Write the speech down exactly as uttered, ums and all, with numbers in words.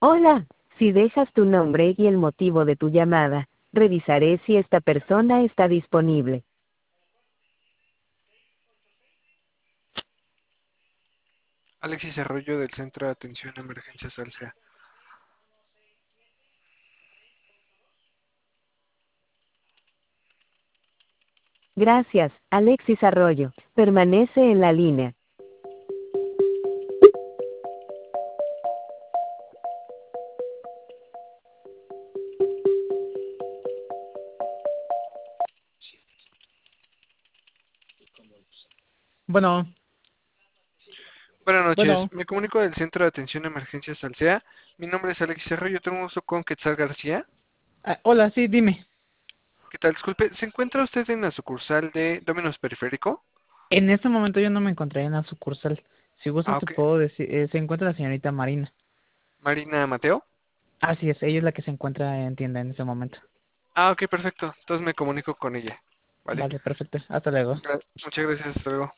Hola, si dejas tu nombre y el motivo de tu llamada, revisaré si esta persona está disponible. Alexis Arroyo del Centro de Atención a Emergencias Alsea. Gracias, Alexis Arroyo. Permanece en la línea. Bueno, Buenas noches, bueno. me comunico del Centro de Atención a Emergencias Alsea. Mi nombre es Alexis Arroyo, tengo gusto con Quetzal García. Ah, hola, sí, dime. ¿Qué tal? Disculpe, ¿se encuentra usted en la sucursal de Domino's Periférico? En este momento yo no me encontré en la sucursal. Si gustas Ah, te ok. puedo decir, eh, se encuentra la señorita Marina. Marina Mateo. Así es, ella es la que se encuentra en tienda en este momento. Ah, ok, perfecto. Entonces me comunico con ella. Vale. Vale, perfecto. Hasta luego. Gra- Muchas gracias, hasta luego.